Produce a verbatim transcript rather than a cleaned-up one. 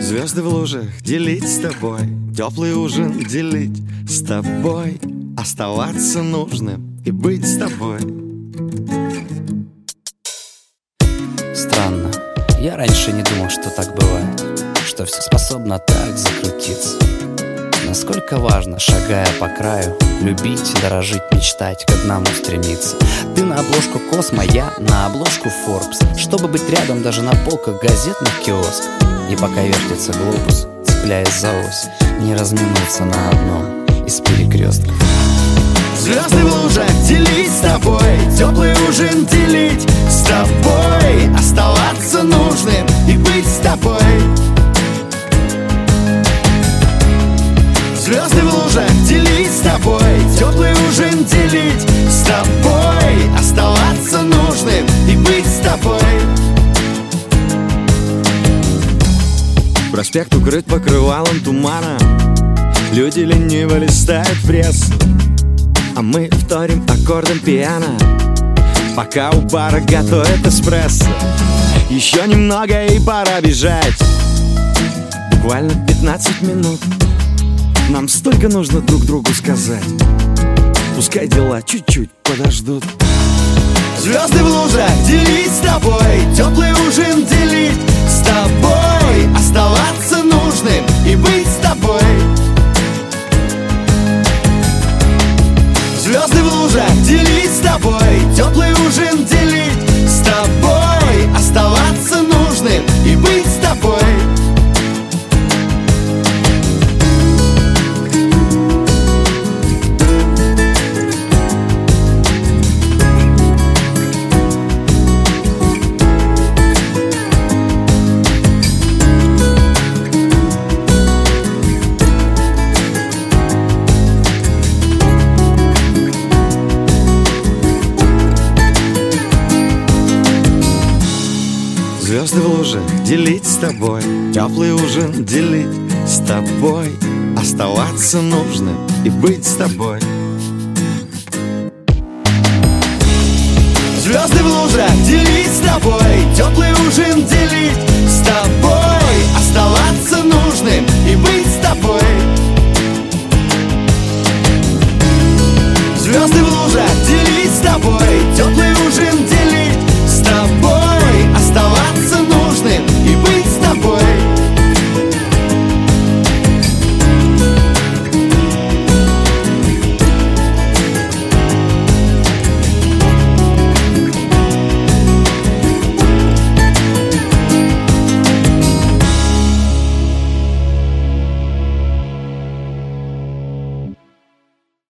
Звезды в лужах делить с тобой, теплый ужин делить с тобой, оставаться нужным и быть с тобой. Странно, я раньше не думал, что так бывает, что все способно так закрутиться. Насколько важно, шагая по краю, любить, дорожить, мечтать, к одному стремиться. Ты на обложку Космо, я на обложку Forbes, чтобы быть рядом даже на полках газетных киосков. И пока вертится глобус, цепляясь за ось, не разминуться на одном из перекрестков. Звезды в лужах делить с тобой, теплый ужин делить с тобой, оставаться нужным и быть с тобой. Звезды в лужах делить с тобой, теплый ужин делить с тобой, оставаться нужным и быть с тобой. Проспект укрыт покрывалом тумана, люди лениво листают прессу, а мы вторим аккордом пиано, пока у бара готовят эспрессо. Еще немного и пора бежать, буквально пятнадцать минут. Нам столько нужно друг другу сказать, пускай дела чуть-чуть подождут. Звезды в лужах делить с тобой, теплый ужин делить с тобой, оставаться нужным и быть с тобой. Звезды в лужах делить с тобой, теплый ужин делить с тобой, оставаться нужным и быть с тобой. Звезды в лужах делить с тобой, теплый ужин делить с тобой, оставаться нужным и быть с тобой. Звезды в лужах делить с тобой, теплый ужин делить